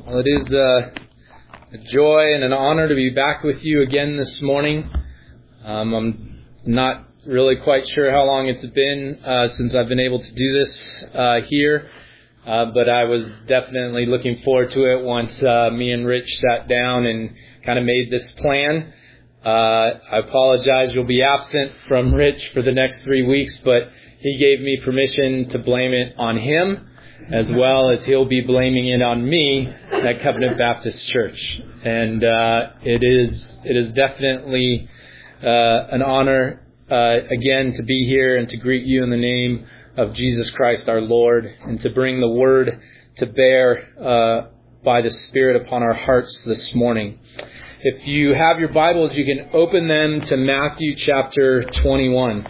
Well, it is a joy and an honor to be back with you again this morning. I'm not really quite sure how long it's been since I've been able to do this here, but I was definitely looking forward to it once me and Rich sat down and kind of made this plan. I apologize, you'll be absent from Rich for the next 3 weeks, but he gave me permission to blame it on him, as well as he'll be blaming it on me at Covenant Baptist Church. And it is definitely an honor again to be here and to greet you in the name of Jesus Christ our Lord, and to bring the word to bear by the Spirit upon our hearts this morning. If you have your Bibles, you can open them to Matthew chapter 21.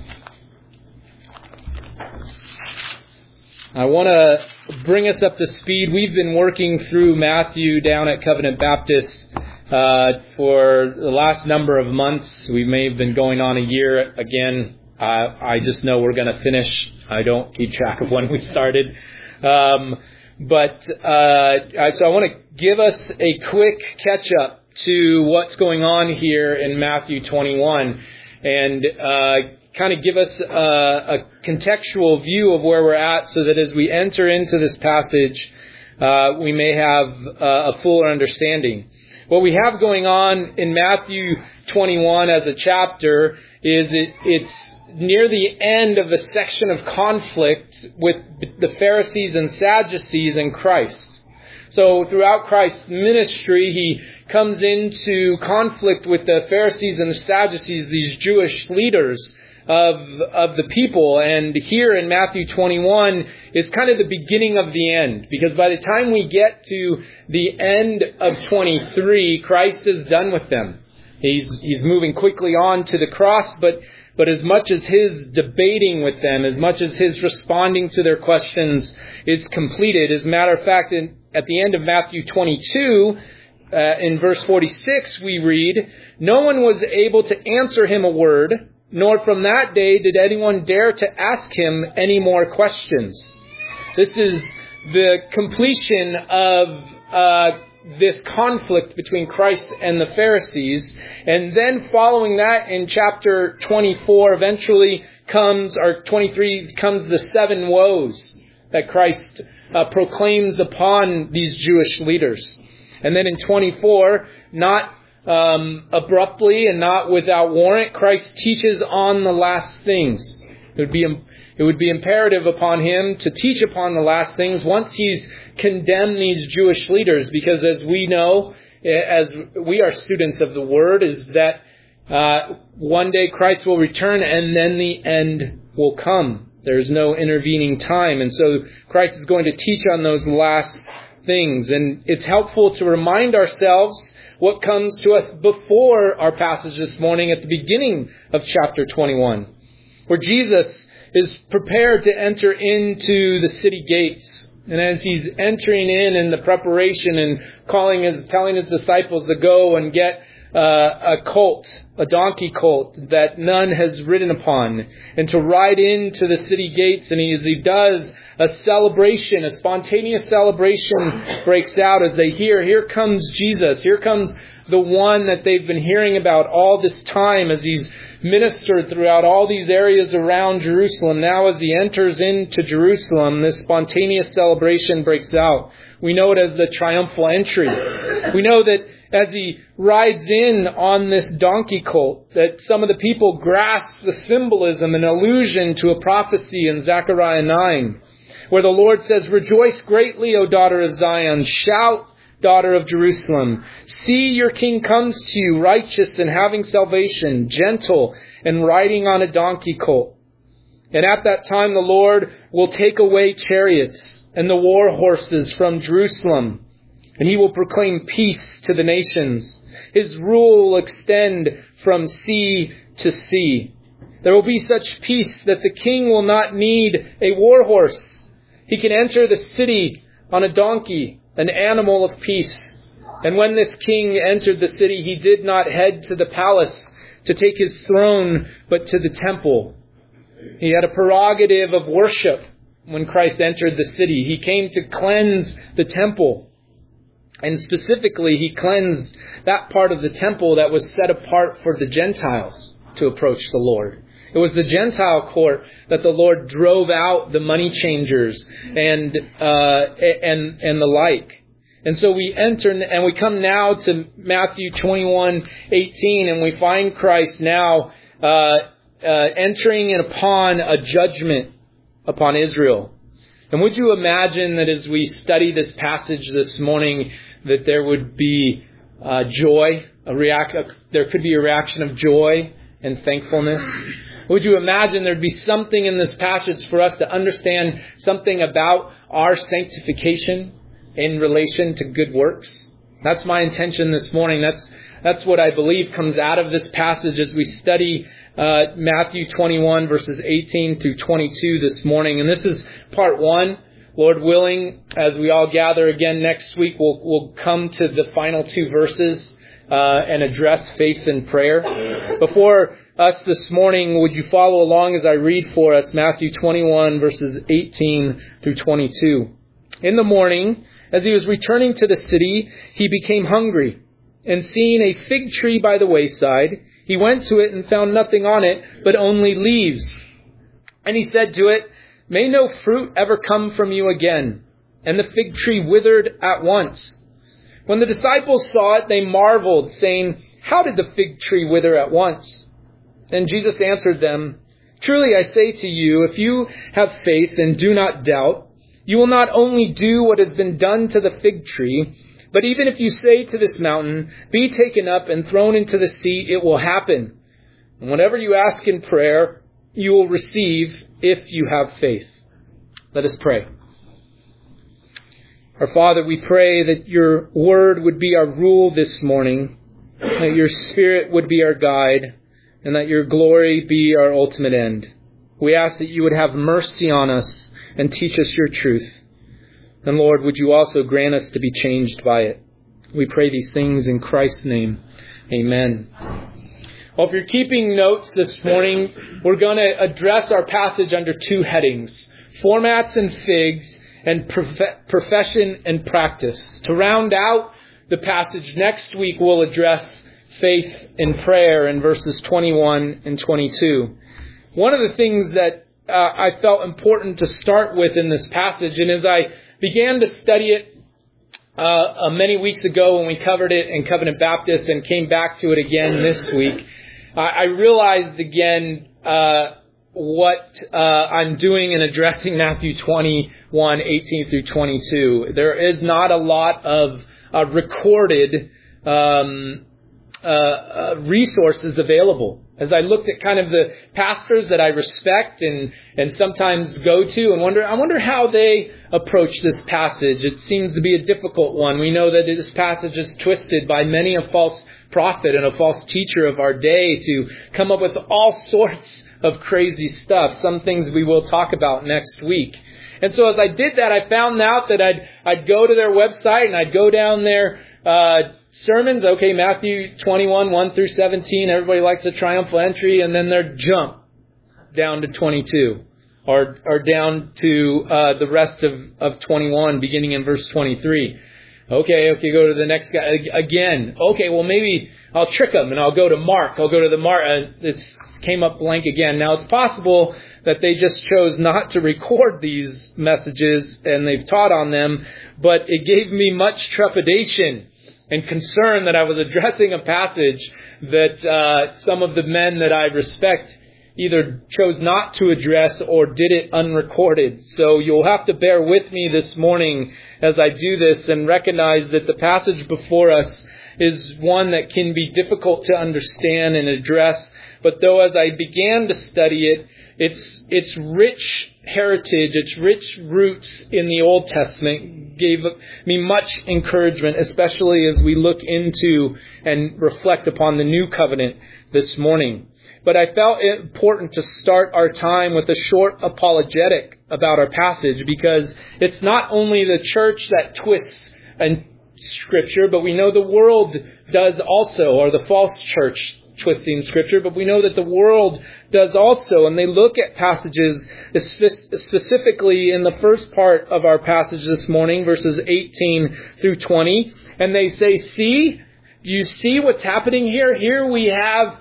I want to bring us up to speed. We've been working through Matthew down at Covenant Baptist for the last number of months. We may have been going on a year again. I just know we're going to finish. I don't keep track of when we started. So I want to give us a quick catch-up to what's going on here in Matthew 21 and kind of give us a contextual view of where we're at, so that as we enter into this passage, we may have a fuller understanding. What we have going on in Matthew 21 as a chapter is it's near the end of a section of conflict with the Pharisees and Sadducees and Christ. So throughout Christ's ministry, he comes into conflict with the Pharisees and the Sadducees, these Jewish leaders of the people. And here in Matthew 21 is kind of the beginning of the end, because by the time we get to the end of 23, Christ is done with them. He's moving quickly on to the cross, but as much as his debating with them, as much as his responding to their questions is completed. As a matter of fact, at the end of Matthew 22, in verse 46, we read, "No one was able to answer him a word, nor from that day did anyone dare to ask him any more questions." This is the completion of this conflict between Christ and the Pharisees. And then following that, in chapter 24, eventually comes, or 23, comes the 7 woes that Christ proclaims upon these Jewish leaders. And then in 24, not abruptly and not without warrant, Christ teaches on the last things. It would be imperative upon him to teach upon the last things once he's condemned these Jewish leaders, because as we know, as we are students of the Word, is that one day Christ will return and then the end will come. There's no intervening time. And so Christ is going to teach on those last things. And it's helpful to remind ourselves what comes to us before our passage this morning at the beginning of chapter 21, where Jesus is prepared to enter into the city gates. And as he's entering in the preparation and telling his disciples to go and get a donkey colt that none has ridden upon, and to ride into the city gates. And as he does, a celebration, a spontaneous celebration breaks out as they hear, here comes Jesus, here comes the one that they've been hearing about all this time as he's ministered throughout all these areas around Jerusalem. Now as he enters into Jerusalem, this spontaneous celebration breaks out. We know it as the triumphal entry. We know that as he rides in on this donkey colt, that some of the people grasp the symbolism and allusion to a prophecy in Zechariah 9, where the Lord says, "Rejoice greatly, O daughter of Zion. Shout, daughter of Jerusalem. See, your king comes to you, righteous and having salvation, gentle and riding on a donkey colt. And at that time the Lord will take away chariots and the war horses from Jerusalem, and he will proclaim peace to the nations. His rule will extend from sea to sea. There will be such peace that the king will not need a war horse. He can enter the city on a donkey, an animal of peace. And when this king entered the city, he did not head to the palace to take his throne, but to the temple." He had a prerogative of worship when Christ entered the city. He came to cleanse the temple. And specifically, he cleansed that part of the temple that was set apart for the Gentiles to approach the Lord. It was the Gentile court that the Lord drove out the money changers and the like. And so we enter, and we come now to Matthew 21:18, and we find Christ now entering upon a judgment upon Israel. And would you imagine that as we study this passage this morning, that there would be joy, there could be a reaction of joy and thankfulness? Would you imagine there'd be something in this passage for us to understand something about our sanctification in relation to good works? That's my intention this morning. That's what I believe comes out of this passage as we study Matthew 21 verses 18 through 22 this morning. And this is part one. Lord willing, as we all gather again next week, we'll come to the final two verses and address faith and prayer. Before us this morning, would you follow along as I read for us Matthew 21 verses 18 through 22. In the morning, as he was returning to the city, he became hungry. And seeing a fig tree by the wayside, he went to it and found nothing on it, but only leaves. And he said to it, "May no fruit ever come from you again." And the fig tree withered at once. When the disciples saw it, they marveled, saying, "How did the fig tree wither at once?" And Jesus answered them, "Truly I say to you, if you have faith and do not doubt, you will not only do what has been done to the fig tree, but even if you say to this mountain, 'Be taken up and thrown into the sea,' it will happen. And whatever you ask in prayer, you will receive if you have faith." Let us pray. Our Father, we pray that your word would be our rule this morning, that your Spirit would be our guide, and that your glory be our ultimate end. We ask that you would have mercy on us and teach us your truth. And Lord, would you also grant us to be changed by it? We pray these things in Christ's name. Amen. Well, if you're keeping notes this morning, we're going to address our passage under two headings: formats and figs, and profession and practice. To round out the passage next week, we'll address faith and prayer in verses 21 and 22. One of the things that I felt important to start with in this passage, and as I began to study it many weeks ago when we covered it in Covenant Baptist and came back to it again this week, I realized again what I'm doing in addressing Matthew 21, 18 through 22. There is not a lot of recorded resources available. As I looked at kind of the pastors that I respect and sometimes go to and I wonder how they approach this passage. It seems to be a difficult one. We know that this passage is twisted by many a false prophet and a false teacher of our day to come up with all sorts of crazy stuff. Some things we will talk about next week. And so as I did that, I found out that I'd go to their website and I'd go down there, sermons, okay, Matthew 21, 1 through 17, everybody likes a triumphal entry, and then they'd jump down to 22, or down to the rest of 21, beginning in verse 23. Okay, go to the next guy again. Okay, well maybe I'll trick them and I'll go to Mark. I'll go to the Mark. It came up blank again. Now it's possible that they just chose not to record these messages and they've taught on them, but it gave me much trepidation and concern that I was addressing a passage that some of the men that I respect either chose not to address or did it unrecorded. So you'll have to bear with me this morning as I do this and recognize that the passage before us is one that can be difficult to understand and address. But though as I began to study it, its rich heritage, its rich roots in the Old Testament gave me much encouragement, especially as we look into and reflect upon the New Covenant this morning. But I felt it important to start our time with a short apologetic about our passage, because it's not only the church that twists in Scripture, but we know the world does also, or the false church twisting Scripture, but we know that the world does also. And they look at passages, specifically in the first part of our passage this morning, verses 18 through 20, and they say, see, do you see what's happening here? Here we have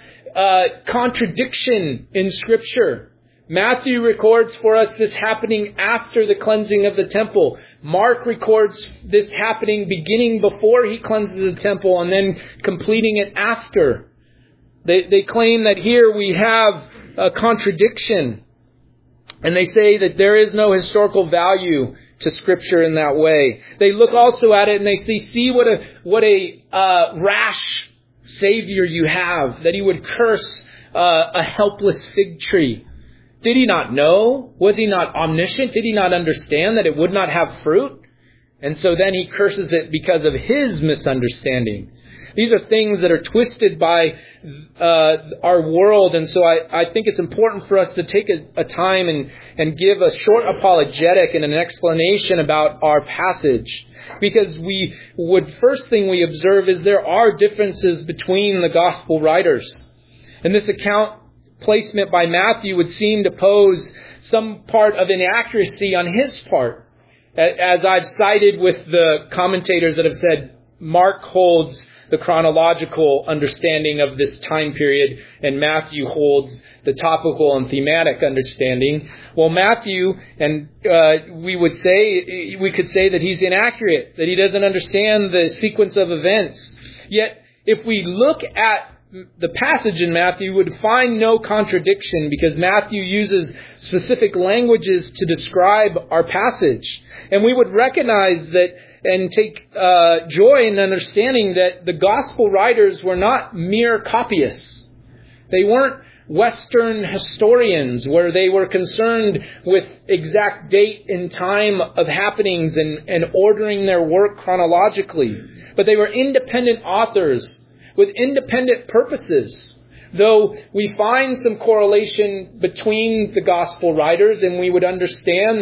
contradiction in Scripture. Matthew records for us this happening after the cleansing of the temple. Mark records this happening beginning before he cleanses the temple and then completing it after. They claim that here we have a contradiction. And they say that there is no historical value to Scripture in that way. They look also at it and they see what a rash Savior you have, that he would curse a helpless fig tree. Did he not know? Was he not omniscient? Did he not understand that it would not have fruit? And so then he curses it because of his misunderstanding. These are things that are twisted by our world. And so I think it's important for us to take a time and give a short apologetic and an explanation about our passage. Because first thing we observe is there are differences between the gospel writers. And this account placement by Matthew would seem to pose some part of inaccuracy on his part. As I've cited with the commentators that have said, Mark holds the chronological understanding of this time period, and Matthew holds the topical and thematic understanding. Well, Matthew, and we could say that he's inaccurate, that he doesn't understand the sequence of events. Yet, if we look at the passage in Matthew, we would find no contradiction because Matthew uses specific languages to describe our passage. And we would recognize that and take joy in understanding that the gospel writers were not mere copyists. They weren't Western historians where they were concerned with exact date and time of happenings and ordering their work chronologically. But they were independent authors with independent purposes. Though we find some correlation between the gospel writers, and we would understand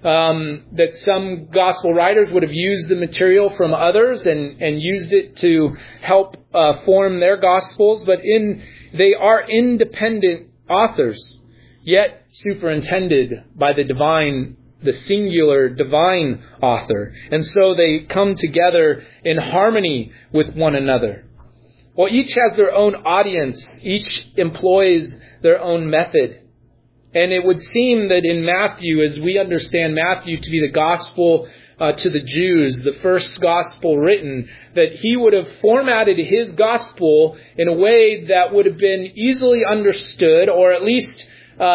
that some gospel writers would have used the material from others and used it to help form their gospels, but they are independent authors, yet superintended by the singular divine author. And so they come together in harmony with one another. Well, each has their own audience. Each employs their own method. And it would seem that in Matthew, as we understand Matthew to be the gospel to the Jews, the first gospel written, that he would have formatted his gospel in a way that would have been easily understood, or at least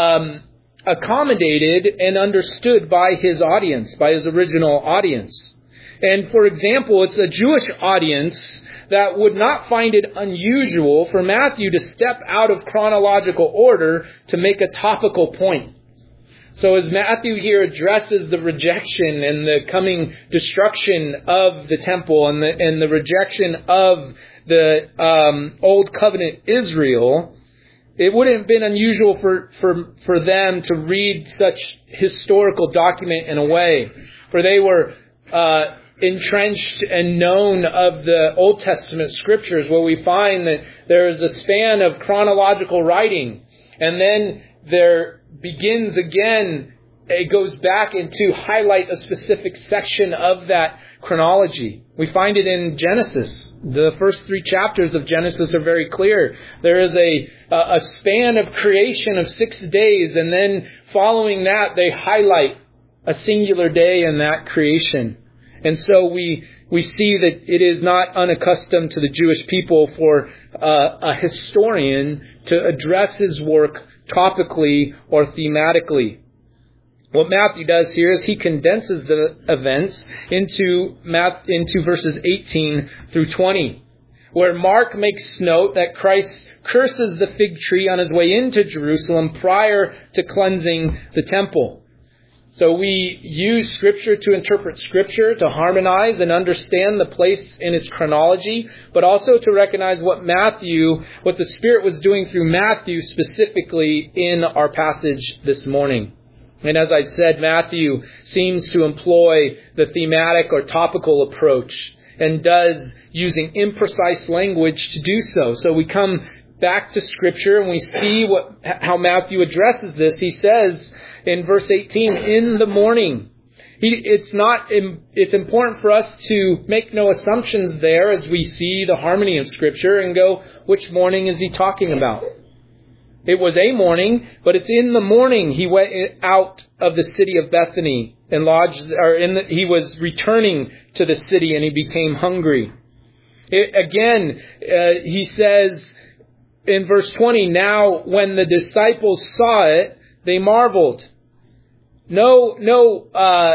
accommodated and understood by his audience, by his original audience. And for example, it's a Jewish audience that would not find it unusual for Matthew to step out of chronological order to make a topical point. So as Matthew here addresses the rejection and the coming destruction of the temple and the rejection of the Old Covenant Israel, it wouldn't have been unusual for them to read such historical document in a way. For they were entrenched and known of the Old Testament scriptures, where we find that there is a span of chronological writing, and then there begins again, it goes back into highlight a specific section of that chronology. We find it in Genesis. The first 3 chapters of Genesis are very clear. There is a span of creation of 6 days, and then following that they highlight a singular day in that creation. And so we see that it is not unaccustomed to the Jewish people for a historian to address his work topically or thematically. What Matthew does here is he condenses the events into verses 18 through 20, where Mark makes note that Christ curses the fig tree on his way into Jerusalem prior to cleansing the temple. So we use Scripture to interpret Scripture, to harmonize and understand the place in its chronology, but also to recognize what the Spirit was doing through Matthew specifically in our passage this morning. And as I said, Matthew seems to employ the thematic or topical approach and does using imprecise language to do so. So we come back to Scripture and we see how Matthew addresses this. He says in verse 18, in the morning. It's important for us to make no assumptions there as we see the harmony of Scripture and go, which morning is he talking about? It was a morning, but it's in the morning he went out of the city of Bethany and he was returning to the city and he became hungry. He says in verse 20, now when the disciples saw it, they marveled. No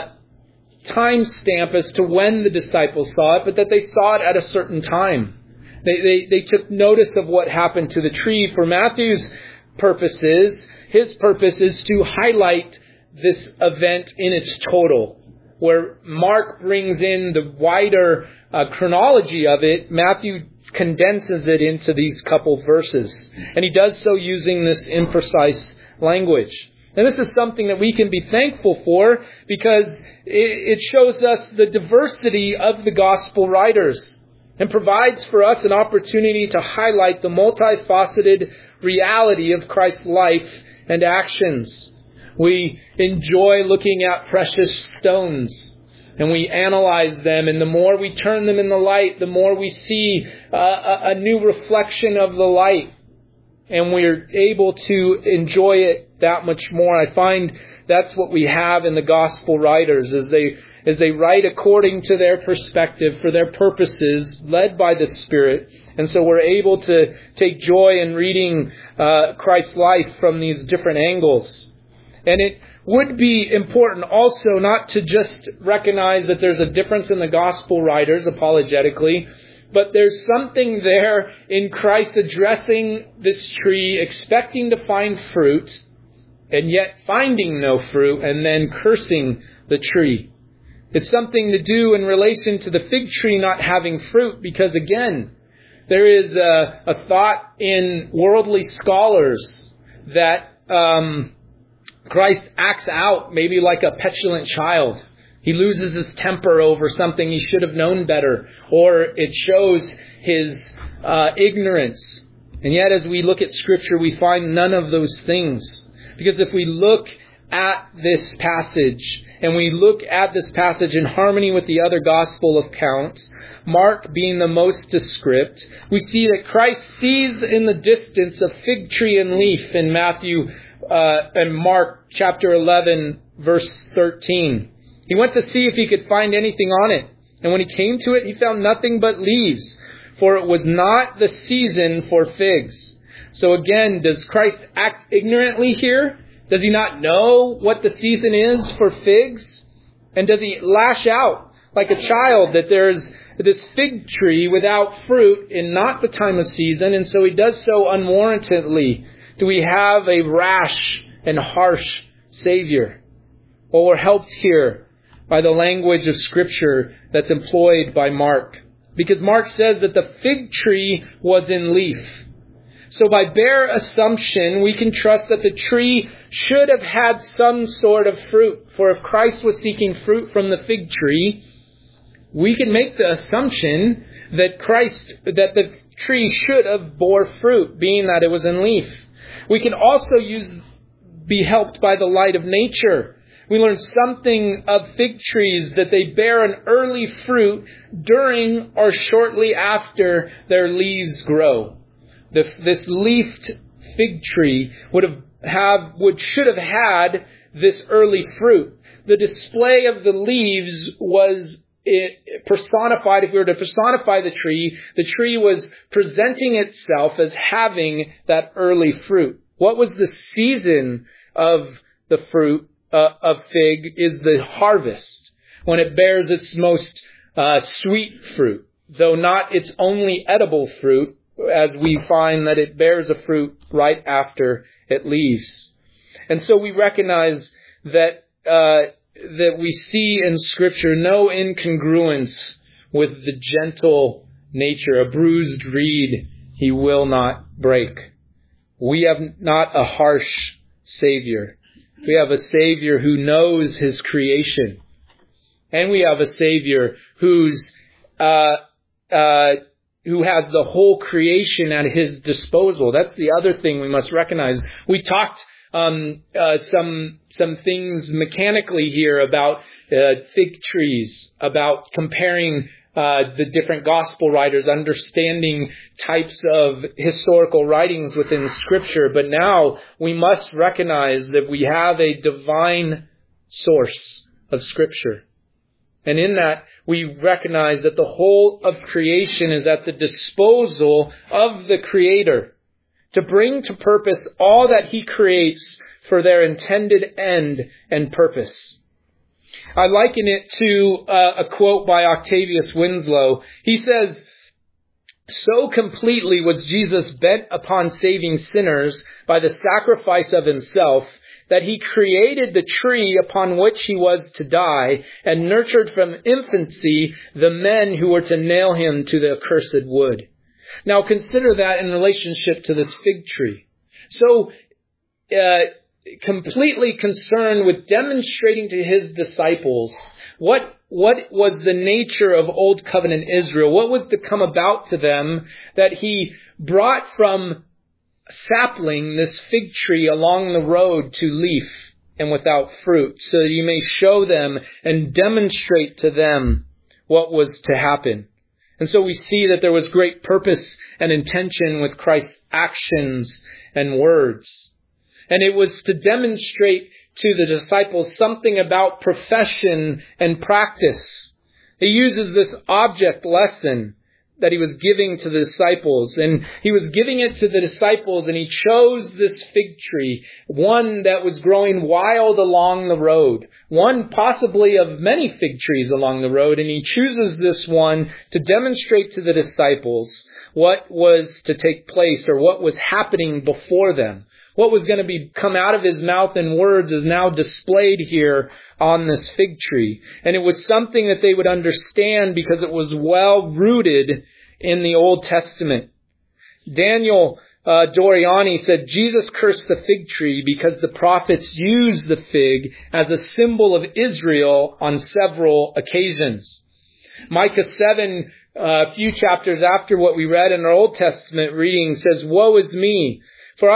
time stamp as to when the disciples saw it, but that they saw it at a certain time. They took notice of what happened to the tree. For Matthew's purposes, his purpose is to highlight this event in its total. Where Mark brings in the wider chronology of it, Matthew condenses it into these couple verses. And he does so using this imprecise language. And this is something that we can be thankful for because it shows us the diversity of the gospel writers and provides for us an opportunity to highlight the multifaceted reality of Christ's life and actions. We enjoy looking at precious stones and we analyze them, and the more we turn them in the light, the more we see a new reflection of the light. And we're able to enjoy it that much more. I find that's what we have in the gospel writers as they write according to their perspective for their purposes, led by the Spirit. And so we're able to take joy in reading Christ's life from these different angles. And it would be important also not to just recognize that there's a difference in the gospel writers apologetically, but there's something there in Christ addressing this tree, expecting to find fruit, and yet finding no fruit, and then cursing the tree. It's something to do in relation to the fig tree not having fruit, because again, there is a thought in worldly scholars that Christ acts out maybe like a petulant child. He loses his temper over something he should have known better, or it shows his ignorance. And yet as we look at Scripture, we find none of those things. Because if we look at this passage, and we look at this passage in harmony with the other gospel accounts, Mark being the most descript, we see that Christ sees in the distance a fig tree and leaf in Matthew and Mark chapter 11, verse 13. He went to see if he could find anything on it. And when he came to it, he found nothing but leaves, for it was not the season for figs. So again, does Christ act ignorantly here? Does he not know what the season is for figs? And does he lash out like a child that there's this fig tree without fruit in not the time of season, and so he does so unwarrantedly? Do we have a rash and harsh Savior? Well, we're helped here by the language of Scripture that's employed by Mark. Because Mark says that the fig tree was in leaf. So by bare assumption, we can trust that the tree should have had some sort of fruit. For if Christ was seeking fruit from the fig tree, we can make the assumption that the tree should have bore fruit, being that it was in leaf. We can also be helped by the light of nature. We learn something of fig trees, that they bear an early fruit during or shortly after their leaves grow. This leafed fig tree should have had this early fruit. The display of the leaves was personified. If we were to personify the tree was presenting itself as having that early fruit. What was the season of the fruit of fig is the harvest, when it bears its most sweet fruit, though not its only edible fruit, as we find that it bears a fruit right after it leaves. And so we recognize that we see in Scripture no incongruence with the gentle nature. A bruised reed he will not break. We have not a harsh Savior. We have a Savior who knows his creation. And we have a Savior whose who has the whole creation at his disposal. That's the other thing we must recognize. We talked some things mechanically here about fig trees, about comparing the different gospel writers, understanding types of historical writings within Scripture. But now we must recognize that we have a divine source of Scripture. And in that, we recognize that the whole of creation is at the disposal of the Creator to bring to purpose all that He creates for their intended end and purpose. I liken it to a quote by Octavius Winslow. He says, "So completely was Jesus bent upon saving sinners by the sacrifice of Himself that He created the tree upon which He was to die and nurtured from infancy the men who were to nail Him to the accursed wood." Now consider that in relationship to this fig tree. So, completely concerned with demonstrating to His disciples what was the nature of Old Covenant Israel, what was to come about to them, that He brought from sapling this fig tree along the road to leaf and without fruit, so that He may show them and demonstrate to them what was to happen. And so we see that there was great purpose and intention with Christ's actions and words. And it was to demonstrate to the disciples something about profession and practice. He uses this object lesson that He was giving to the disciples. And He was giving it to the disciples, and He chose this fig tree, one that was growing wild along the road, one possibly of many fig trees along the road. And He chooses this one to demonstrate to the disciples what was to take place, or what was happening before them. What was going to come out of His mouth in words is now displayed here on this fig tree. And it was something that they would understand because it was well rooted in the Old Testament. Daniel Doriani said, "Jesus cursed the fig tree because the prophets used the fig as a symbol of Israel on several occasions." Micah 7, a few chapters after what we read in our Old Testament reading, says, "Woe is me! For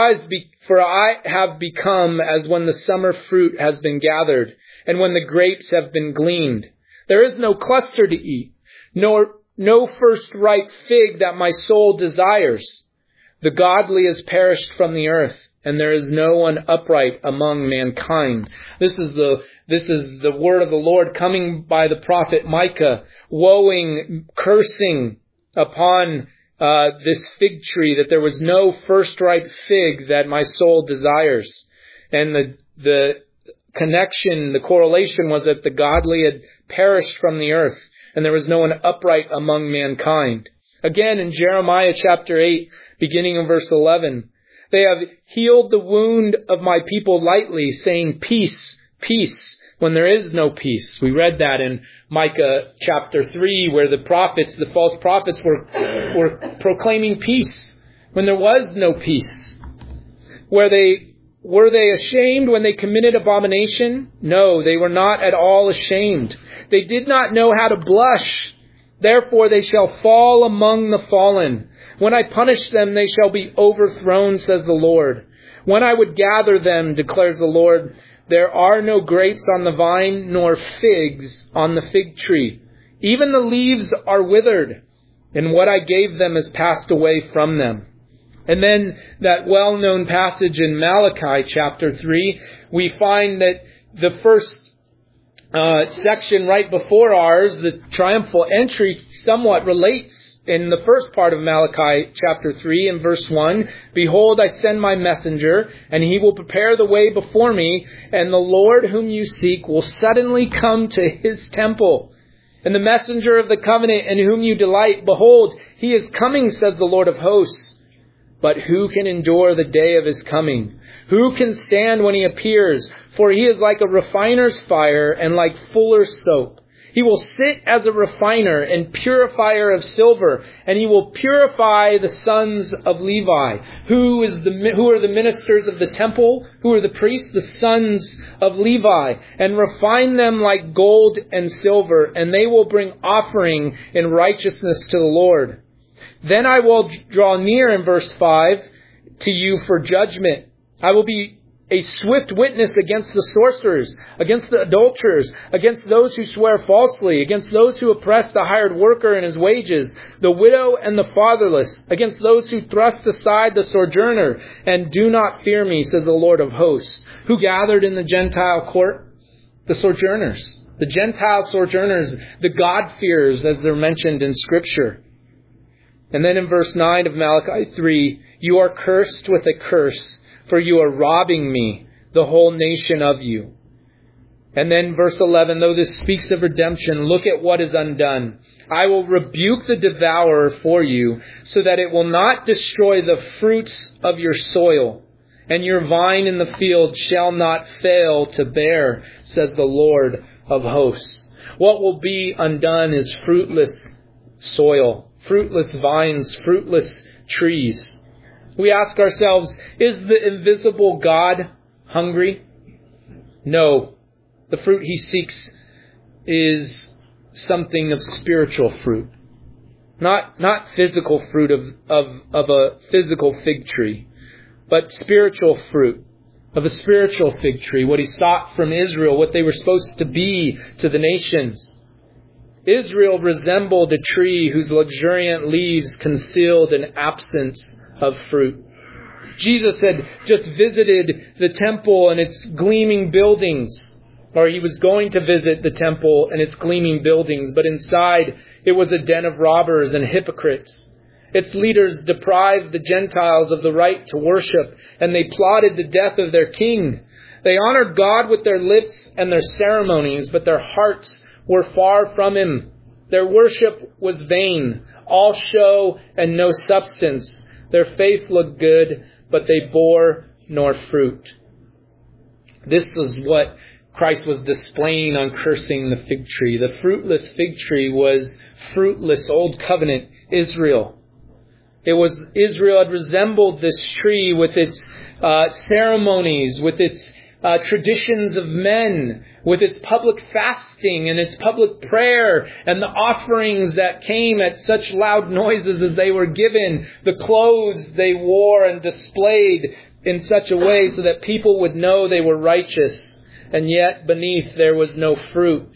I have become as when the summer fruit has been gathered, and when the grapes have been gleaned. There is no cluster to eat, nor no first ripe fig that my soul desires. The godly is perished from the earth, and there is no one upright among mankind." This is the word of the Lord coming by the prophet Micah, woeing, cursing upon this fig tree, that there was no first ripe fig that my soul desires. And the connection, the correlation was that the godly had perished from the earth, and there was no one upright among mankind. Again, in Jeremiah chapter 8, beginning in verse 11, "They have healed the wound of my people lightly, saying, 'Peace, peace,' when there is no peace." We read that in Micah chapter 3, where the false prophets were proclaiming peace when there was no peace. Were they ashamed when they committed abomination? No, they were not at all ashamed. They did not know how to blush. Therefore they shall fall among the fallen. When I punish them, they shall be overthrown, says the Lord. When I would gather them, declares the Lord, there are no grapes on the vine, nor figs on the fig tree. Even the leaves are withered, and what I gave them is passed away from them. And then that well-known passage in Malachi chapter 3, we find that the first section right before ours, the triumphal entry, somewhat relates in the first part of Malachi chapter 3 in verse 1. "Behold, I send my messenger, and he will prepare the way before me, and the Lord whom you seek will suddenly come to His temple. And the messenger of the covenant in whom you delight, behold, He is coming, says the Lord of hosts. But who can endure the day of His coming? Who can stand when He appears? For He is like a refiner's fire and like fuller's soap. He will sit as a refiner and purifier of silver, and He will purify the sons of Levi. Who are the ministers of the temple? Who are the priests? The sons of Levi. And refine them like gold and silver, and they will bring offering in righteousness to the Lord. Then I will draw near, in verse 5, to you for judgment. I will be a swift witness against the sorcerers, against the adulterers, against those who swear falsely, against those who oppress the hired worker in his wages, the widow and the fatherless, against those who thrust aside the sojourner, and do not fear me, says the Lord of hosts. Who gathered in the Gentile court? The sojourners. The Gentile sojourners, the God-fearers, as they're mentioned in Scripture. And then in verse 9 of Malachi 3, you are cursed with a curse, for you are robbing me, the whole nation of you. And then verse 11, though this speaks of redemption, look at what is undone. I will rebuke the devourer for you, so that it will not destroy the fruits of your soil, and your vine in the field shall not fail to bear, says the Lord of hosts. What will be undone is fruitless soil, fruitless vines, fruitless trees. We ask ourselves, is the invisible God hungry? No. The fruit he seeks is something of spiritual fruit. Not physical fruit of a physical fig tree, but spiritual fruit of a spiritual fig tree. What he sought from Israel, what they were supposed to be to the nations. Israel resembled a tree whose luxuriant leaves concealed an absence of fruit. Jesus had just visited the temple and its gleaming buildings, or he was going to visit the temple and its gleaming buildings, but inside it was a den of robbers and hypocrites. Its leaders deprived the Gentiles of the right to worship, and they plotted the death of their king. They honored God with their lips and their ceremonies, but their hearts were far from him. Their worship was vain, all show and no substance. Their faith looked good, but they bore nor fruit. This is what Christ was displaying on cursing the fig tree. The fruitless fig tree was fruitless Old Covenant Israel. It was Israel had resembled this tree with its ceremonies, with its traditions of men, with its public fasting and its public prayer and the offerings that came at such loud noises as they were given, the clothes they wore and displayed in such a way so that people would know they were righteous, and yet beneath there was no fruit.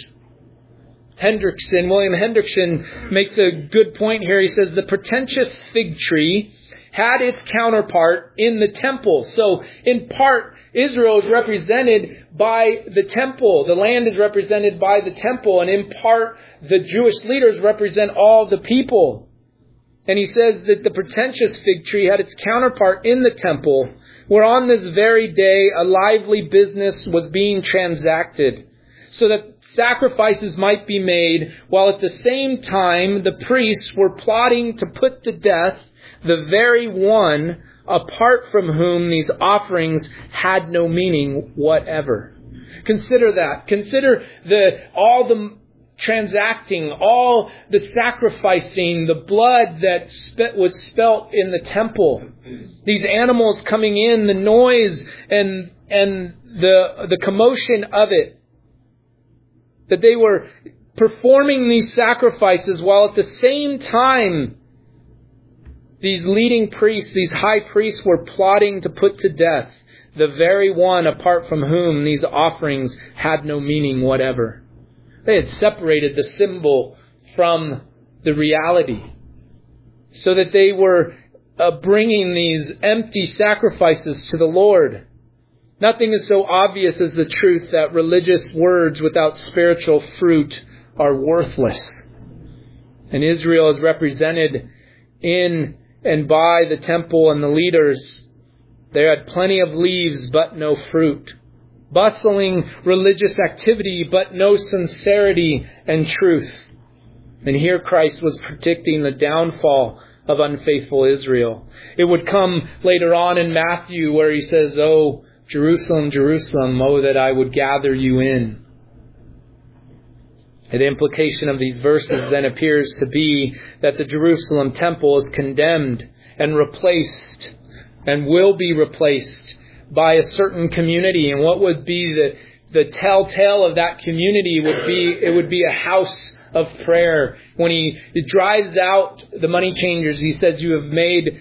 William Hendrickson makes a good point here. He says the pretentious fig tree had its counterpart in the temple. So in part, Israel is represented by the temple. The land is represented by the temple. And in part, the Jewish leaders represent all the people. And he says that the pretentious fig tree had its counterpart in the temple, where on this very day a lively business was being transacted, so that sacrifices might be made, while at the same time the priests were plotting to put to death the very one apart from whom these offerings had no meaning whatever. Consider that. Consider all the transacting, all the sacrificing, the blood that was spilt in the temple. These animals coming in, the noise and the commotion of it. That they were performing these sacrifices while at the same time these leading priests, these high priests, were plotting to put to death the very one apart from whom these offerings had no meaning whatever. They had separated the symbol from the reality, so that they were bringing these empty sacrifices to the Lord. Nothing is so obvious as the truth that religious words without spiritual fruit are worthless. And Israel is represented in and by the temple and the leaders. They had plenty of leaves but no fruit. Bustling religious activity but no sincerity and truth. And here Christ was predicting the downfall of unfaithful Israel. It would come later on in Matthew where he says, "Oh, Jerusalem, Jerusalem, oh, that I would gather you in." The implication of these verses then appears to be that the Jerusalem temple is condemned and replaced and will be replaced by a certain community. And what would be the telltale of that community would be a house of prayer. When he drives out the money changers, he says, "You have made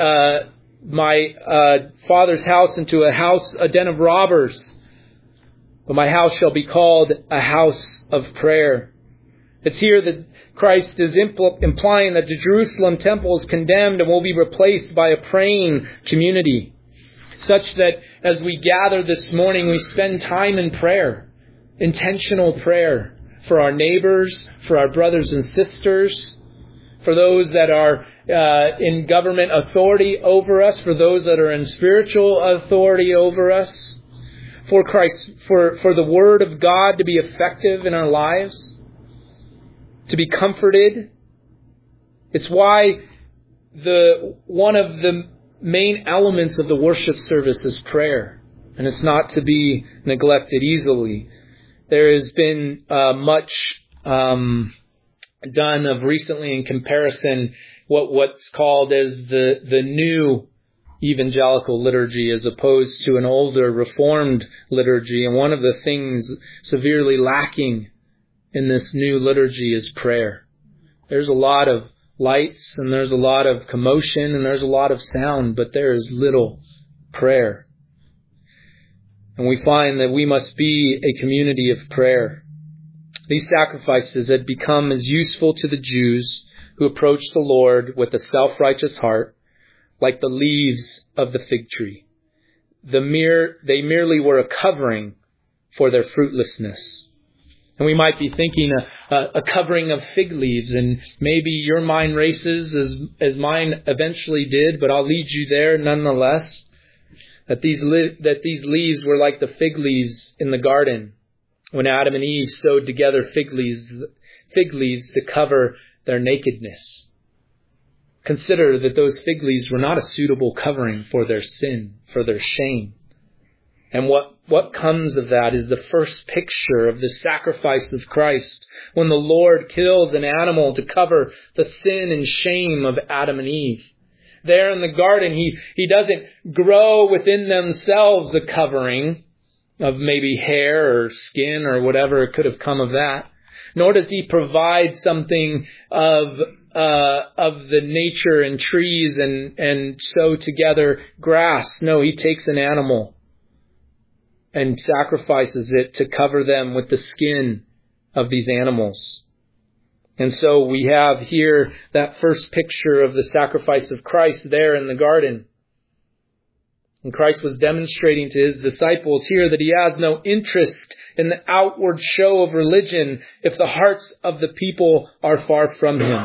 my father's house into a den of robbers. But my house shall be called a house of prayer." It's here that Christ is implying that the Jerusalem temple is condemned and will be replaced by a praying community, such that as we gather this morning, we spend time in prayer, intentional prayer for our neighbors, for our brothers and sisters, for those that are in government authority over us, for those that are in spiritual authority over us, for Christ, for the Word of God to be effective in our lives, to be comforted. It's why one of the main elements of the worship service is prayer, and it's not to be neglected easily. There has been much done of recently in comparison what's called as the new evangelical liturgy as opposed to an older Reformed liturgy. And one of the things severely lacking in this new liturgy is prayer. There's a lot of lights and there's a lot of commotion and there's a lot of sound, but there is little prayer. And we find that we must be a community of prayer. These sacrifices had become as useful to the Jews who approached the Lord with a self-righteous heart like the leaves of the fig tree. They merely were a covering for their fruitlessness. And we might be thinking a covering of fig leaves, and maybe your mind races as mine eventually did, but I'll lead you there nonetheless. That these leaves were like the fig leaves in the garden when Adam and Eve sewed together fig leaves to cover their nakedness. Consider that those fig leaves were not a suitable covering for their sin, for their shame. And what comes of that is the first picture of the sacrifice of Christ when the Lord kills an animal to cover the sin and shame of Adam and Eve. There in the garden, he doesn't grow within themselves a covering of maybe hair or skin or whatever could have come of that. Nor does he provide something of the nature and trees and sew together grass. No, he takes an animal and sacrifices it to cover them with the skin of these animals. And so we have here that first picture of the sacrifice of Christ there in the garden. And Christ was demonstrating to his disciples here that he has no interest in the outward show of religion if the hearts of the people are far from him.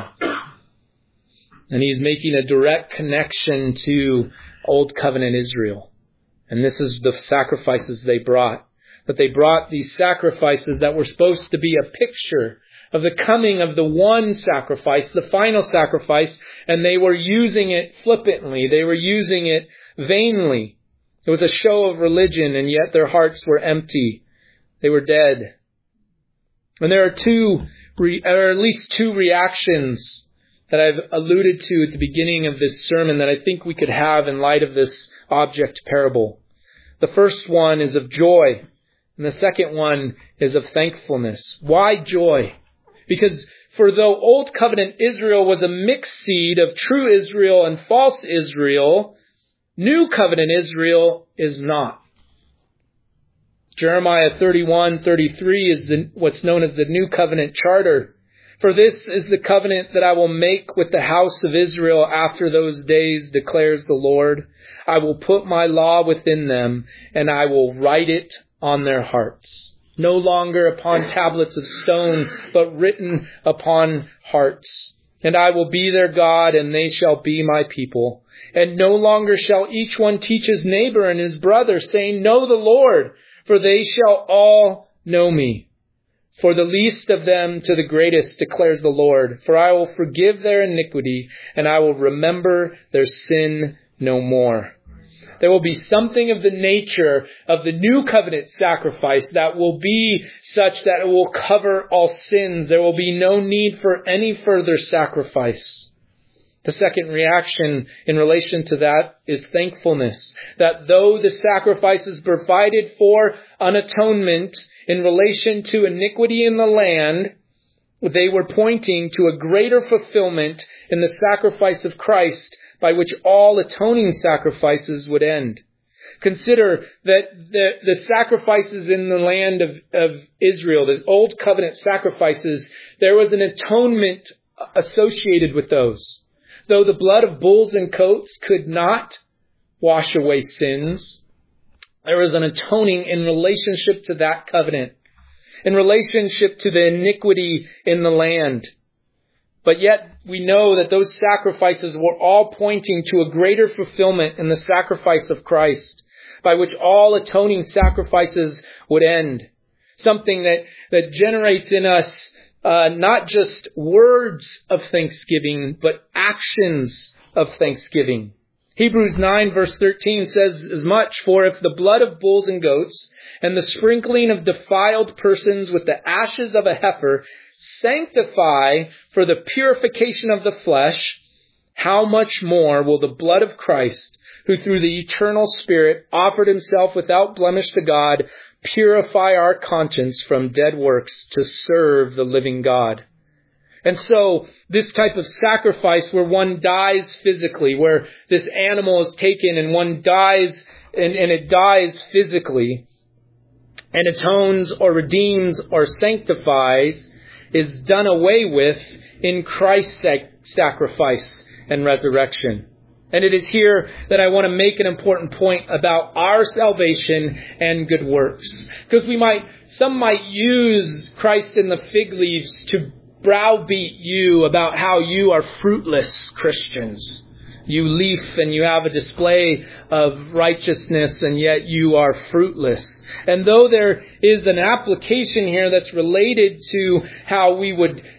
And he's making a direct connection to Old Covenant Israel. And this is the sacrifices they brought. But they brought these sacrifices that were supposed to be a picture of the coming of the one sacrifice, the final sacrifice, and they were using it flippantly. They were using it vainly. It was a show of religion, and yet their hearts were empty. They were dead. And there are at least two reactions that I've alluded to at the beginning of this sermon that I think we could have in light of this object parable. The first one is of joy, and the second one is of thankfulness. Why joy? Because for though Old Covenant Israel was a mixed seed of true Israel and false Israel, New Covenant Israel is not. Jeremiah 31:33 is what's known as the New Covenant Charter. For this is the covenant that I will make with the house of Israel after those days, declares the Lord. I will put my law within them, and I will write it on their hearts. No longer upon tablets of stone, but written upon hearts. And I will be their God, and they shall be my people. And no longer shall each one teach his neighbor and his brother, saying, Know the Lord, for they shall all know me. For the least of them to the greatest, declares the Lord. For I will forgive their iniquity, and I will remember their sin no more. There will be something of the nature of the new covenant sacrifice that will be such that it will cover all sins. There will be no need for any further sacrifice. The second reaction in relation to that is thankfulness. That though the sacrifices provided for an atonement in relation to iniquity in the land, they were pointing to a greater fulfillment in the sacrifice of Christ, by which all atoning sacrifices would end. Consider that the sacrifices in the land of Israel, the old covenant sacrifices, there was an atonement associated with those. Though the blood of bulls and goats could not wash away sins, there was an atoning in relationship to that covenant, in relationship to the iniquity in the land. But yet we know that those sacrifices were all pointing to a greater fulfillment in the sacrifice of Christ, by which all atoning sacrifices would end. Something that generates in us not just words of thanksgiving, but actions of thanksgiving. Hebrews 9 verse 13 says as much, "For if the blood of bulls and goats and the sprinkling of defiled persons with the ashes of a heifer sanctify for the purification of the flesh, how much more will the blood of Christ, who through the eternal Spirit offered himself without blemish to God, purify our conscience from dead works to serve the living God." And so this type of sacrifice where one dies physically, where this animal is taken and one dies and it dies physically and atones or redeems or sanctifies, is done away with in Christ's sacrifice and resurrection. And it is here that I want to make an important point about our salvation and good works. Because some might use Christ and the fig leaves to browbeat you about how you are fruitless Christians. You leaf and you have a display of righteousness, and yet you are fruitless. And though there is an application here that's related to how we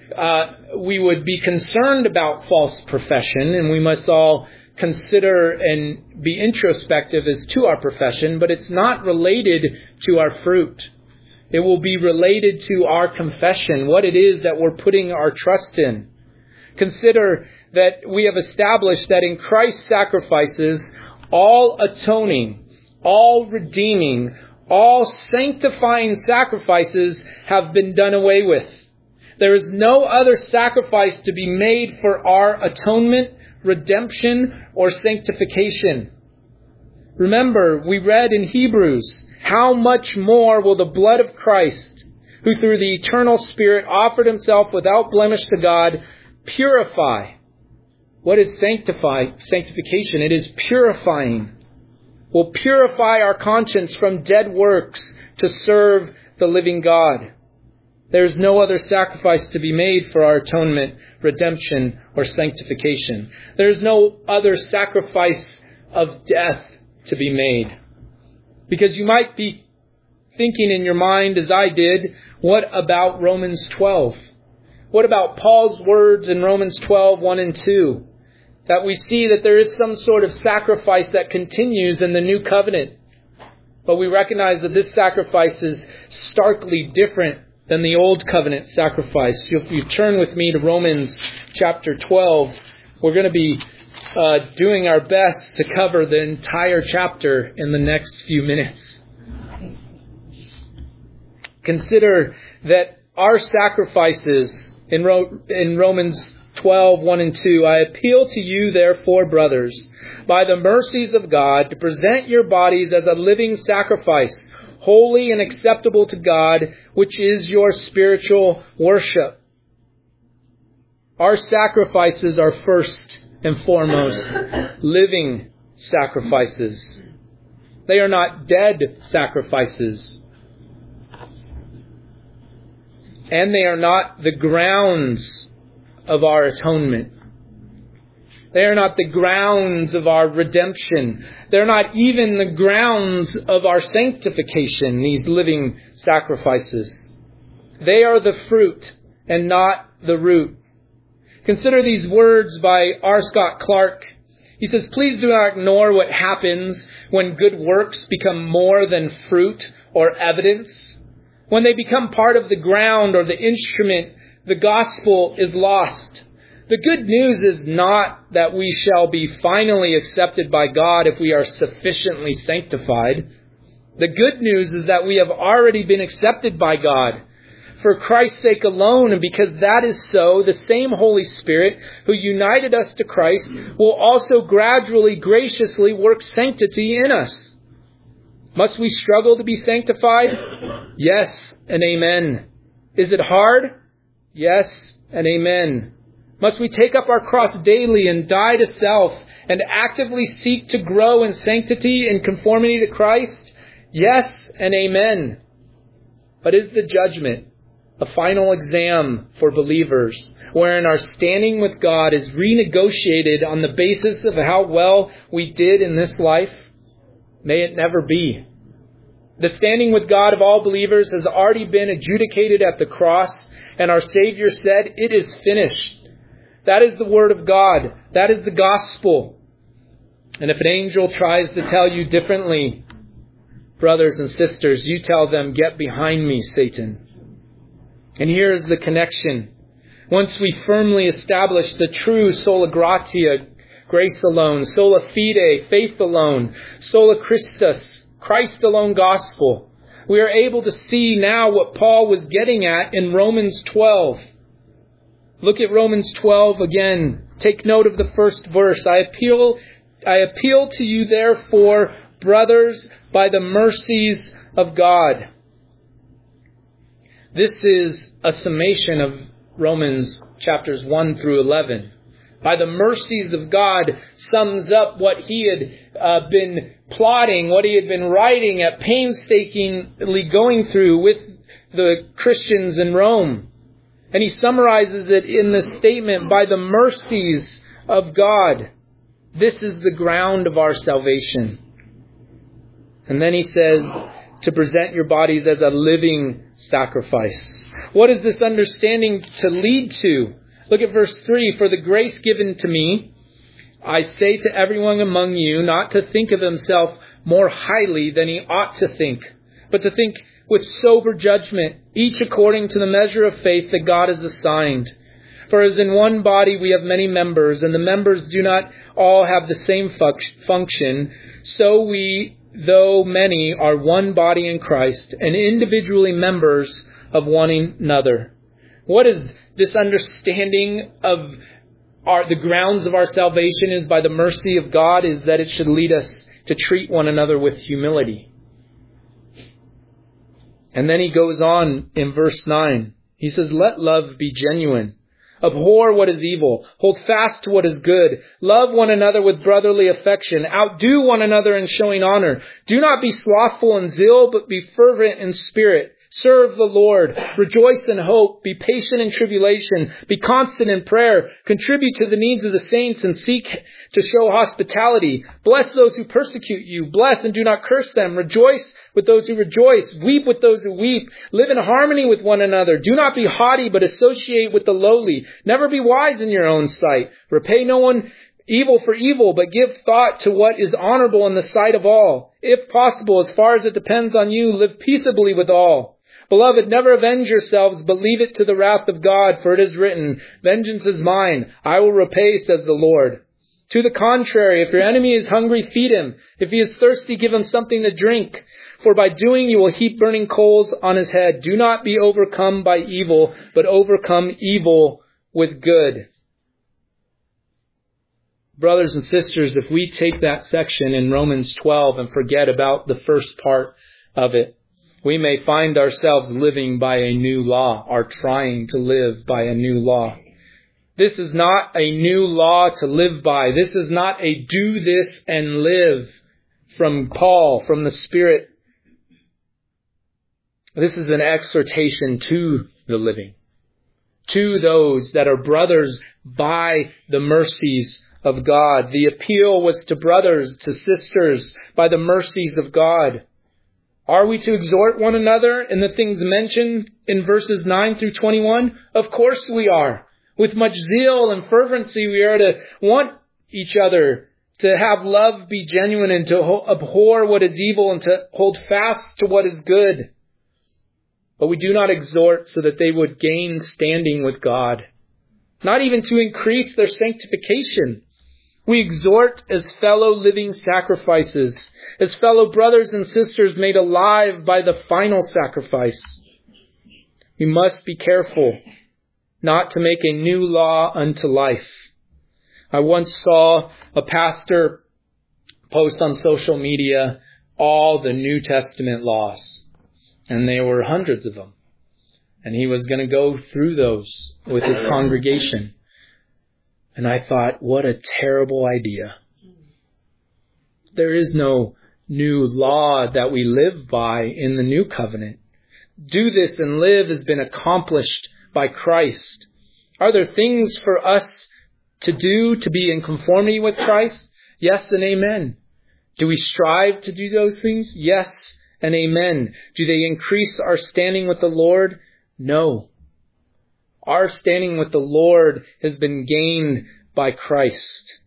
would be concerned about false profession, and we must all consider and be introspective as to our profession, but it's not related to our fruit. It will be related to our confession, what it is that we're putting our trust in. Consider that we have established that in Christ's sacrifices, all atoning, all redeeming, all sanctifying sacrifices have been done away with. There is no other sacrifice to be made for our atonement, redemption, or sanctification. Remember, we read in Hebrews, how much more will the blood of Christ, who through the eternal Spirit offered himself without blemish to God, purify? What is sanctification? It is purifying. Will purify our conscience from dead works to serve the living God. There is no other sacrifice to be made for our atonement, redemption, or sanctification. There is no other sacrifice of death to be made. Because you might be thinking in your mind, as I did, what about Romans 12? What about Paul's words in Romans 12, 1 and 2? That we see that there is some sort of sacrifice that continues in the new covenant. But we recognize that this sacrifice is starkly different than the old covenant sacrifice. If you turn with me to Romans chapter 12, we're going to be doing our best to cover the entire chapter in the next few minutes. Consider that our sacrifices in Romans 12, 1 and 2, "I appeal to you, therefore, brothers, by the mercies of God, to present your bodies as a living sacrifice, holy and acceptable to God, which is your spiritual worship." Our sacrifices are first and foremost living sacrifices. They are not dead sacrifices. And they are not the grounds of our atonement. They are not the grounds of our redemption. They're not even the grounds of our sanctification, these living sacrifices. They are the fruit and not the root. Consider these words by R. Scott Clark. He says, "Please do not ignore what happens when good works become more than fruit or evidence. When they become part of the ground or the instrument, the gospel is lost. The good news is not that we shall be finally accepted by God if we are sufficiently sanctified. The good news is that we have already been accepted by God. for Christ's sake alone. And because that is so, the same Holy Spirit who united us to Christ will also gradually, graciously work sanctity in us. Must we struggle to be sanctified? Yes and amen. Is it hard? Yes and amen. Must we take up our cross daily and die to self and actively seek to grow in sanctity and conformity to Christ? Yes and amen. But is the judgment a final exam for believers, wherein our standing with God is renegotiated on the basis of how well we did in this life? May it never be. The standing with God of all believers has already been adjudicated at the cross, and our Savior said, "It is finished." That is the Word of God. That is the gospel. And if an angel tries to tell you differently, brothers and sisters, you tell them, "Get behind me, Satan." And here is the connection. Once we firmly establish the true sola gratia, grace alone, sola fide, faith alone, sola Christus, Christ alone gospel, we are able to see now what Paul was getting at in Romans 12. Look at Romans 12 again. Take note of the first verse. I appeal to you, therefore, brothers, by the mercies of God. This is a summation of Romans chapters 1 through 11. By the mercies of God sums up what he had been plotting, what he had been writing at painstakingly going through with the Christians in Rome. And he summarizes it in the statement, by the mercies of God. This is the ground of our salvation. And then he says to present your bodies as a living sacrifice. What is this understanding to lead to? Look at verse 3. For the grace given to me, I say to everyone among you not to think of himself more highly than he ought to think, but to think with sober judgment, each according to the measure of faith that God has assigned. For as in one body we have many members, and the members do not all have the same function, so we, though many, are one body in Christ, and individually members of one another. What is this understanding of the grounds of our salvation is by the mercy of God, is that it should lead us to treat one another with humility. And then he goes on in verse 9. He says, let love be genuine. Abhor what is evil. Hold fast to what is good. Love one another with brotherly affection. Outdo one another in showing honor. Do not be slothful in zeal, but be fervent in spirit. Serve the Lord. Rejoice in hope. Be patient in tribulation. Be constant in prayer. Contribute to the needs of the saints and seek to show hospitality. Bless those who persecute you. Bless and do not curse them. Rejoice with those who rejoice. Weep with those who weep. Live in harmony with one another. Do not be haughty, but associate with the lowly. Never be wise in your own sight. Repay no one evil for evil, but give thought to what is honorable in the sight of all. If possible, as far as it depends on you, live peaceably with all. Beloved, never avenge yourselves, but leave it to the wrath of God, for it is written, vengeance is mine, I will repay, says the Lord. To the contrary, if your enemy is hungry, feed him. If he is thirsty, give him something to drink. For by doing you will heap burning coals on his head. Do not be overcome by evil, but overcome evil with good. Brothers and sisters, if we take that section in Romans 12 and forget about the first part of it, we may find ourselves living by a new law, or trying to live by a new law. This is not a new law to live by. This is not a do this and live from Paul, from the Spirit. This is an exhortation to the living, to those that are brothers by the mercies of God. The appeal was to brothers, to sisters, by the mercies of God. Are we to exhort one another in the things mentioned in verses 9 through 21? Of course we are. With much zeal and fervency, we are to want each other, to have love be genuine, and to abhor what is evil, and to hold fast to what is good. But we do not exhort so that they would gain standing with God, not even to increase their sanctification. We exhort as fellow living sacrifices, as fellow brothers and sisters made alive by the final sacrifice. We must be careful not to make a new law unto life. I once saw a pastor post on social media all the New Testament laws, and there were hundreds of them. And he was going to go through those with his congregation. And I thought, what a terrible idea. There is no new law that we live by in the new covenant. Do this and live has been accomplished by Christ. Are there things for us to do to be in conformity with Christ? Yes and amen. Do we strive to do those things? Yes and amen. Do they increase our standing with the Lord? No. Our standing with the Lord has been gained by Christ.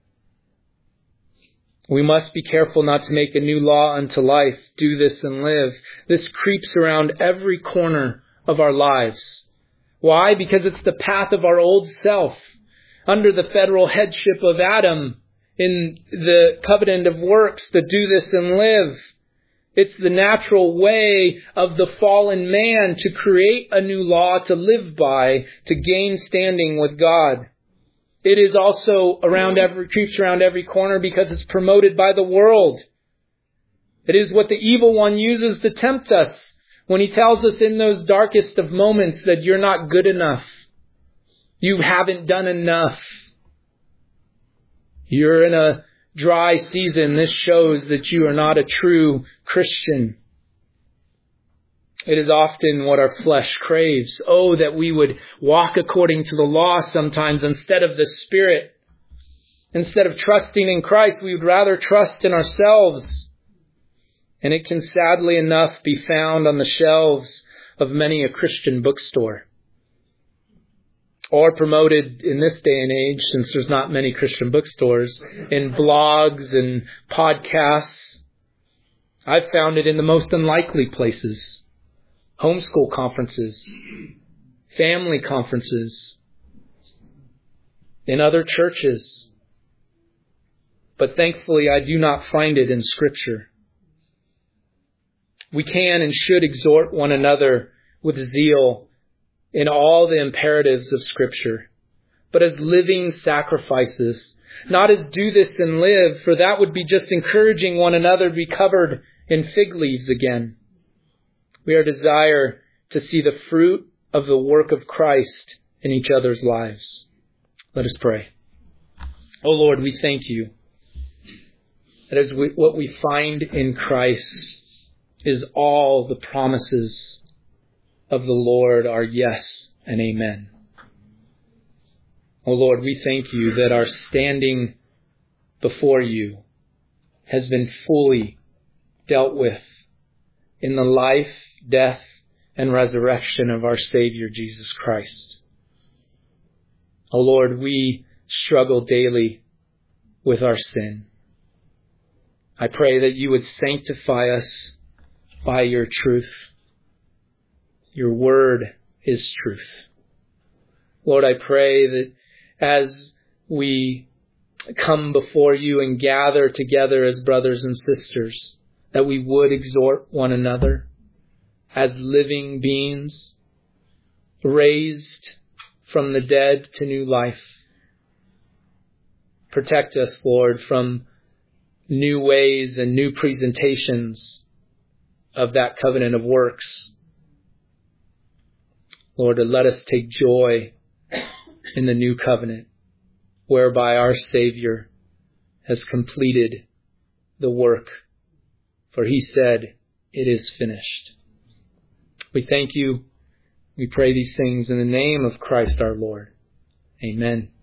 We must be careful not to make a new law unto life. Do this and live. This creeps around every corner of our lives. Why? Because it's the path of our old self. Under the federal headship of Adam in the covenant of works, to do this and live. It's the natural way of the fallen man to create a new law to live by, to gain standing with God. It is also creeps around every corner because it's promoted by the world. It is what the evil one uses to tempt us when he tells us in those darkest of moments that you're not good enough. You haven't done enough. You're in a dry season. This shows that you are not a true Christian. It is often what our flesh craves. Oh, that we would walk according to the law sometimes instead of the Spirit. Instead of trusting in Christ, we would rather trust in ourselves. And it can sadly enough be found on the shelves of many a Christian bookstore. Or promoted in this day and age, since there's not many Christian bookstores, in blogs and podcasts. I've found it in the most unlikely places. Homeschool conferences, family conferences, in other churches. But thankfully, I do not find it in Scripture. We can and should exhort one another with zeal in all the imperatives of Scripture, but as living sacrifices, not as do this and live, for that would be just encouraging one another to be covered in fig leaves again. We are desire to see the fruit of the work of Christ in each other's lives. Let us pray. Oh Lord, we thank you that as what we find in Christ is all the promises of the Lord are yes and amen. Oh Lord, we thank you that our standing before you has been fully dealt with in the life, death, and resurrection of our Savior Jesus Christ. Oh Lord, we struggle daily with our sin. I pray that you would sanctify us by your truth. Your word is truth. Lord, I pray that as we come before you and gather together as brothers and sisters, that we would exhort one another as living beings, raised from the dead to new life. Protect us, Lord, from new ways and new presentations of that covenant of works. Lord, let us take joy in the new covenant, whereby our Savior has completed the work. For he said, it is finished. We thank you. We pray these things in the name of Christ our Lord. Amen.